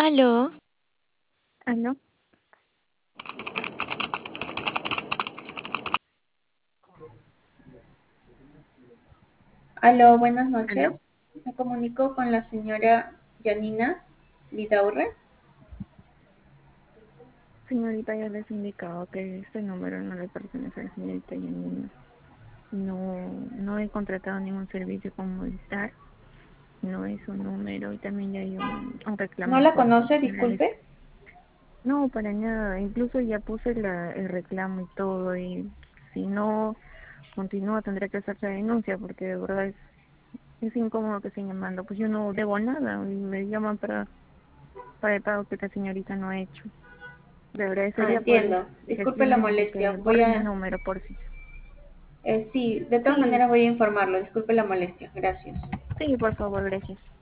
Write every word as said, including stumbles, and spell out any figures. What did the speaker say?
Aló, ¿Aló? Aló, buenas ¿Aló? noches. Me comunico con la señora Janina Vidaurre. Señorita, ya les he indicado que este número no le pertenece a la señorita Yanina. No, no he contratado ningún servicio comunitario, no es un número y también ya hay un, un ¿No reclamo la por conoce? la ley. Disculpe. No, para nada, incluso ya puse la, el reclamo y todo y si no continúa tendré que hacer la denuncia porque de verdad es, es incómodo que estén llamando, pues yo no debo nada y me llaman para, para el pago que la señorita no ha hecho. Le Ah, agradecería por entiendo. Disculpe la gestionen de molestia. que Voy borren el a... número por si. eh, sí, de todas Sí, maneras voy a informarlo. Disculpe la molestia. Gracias. sí, por favor, gracias.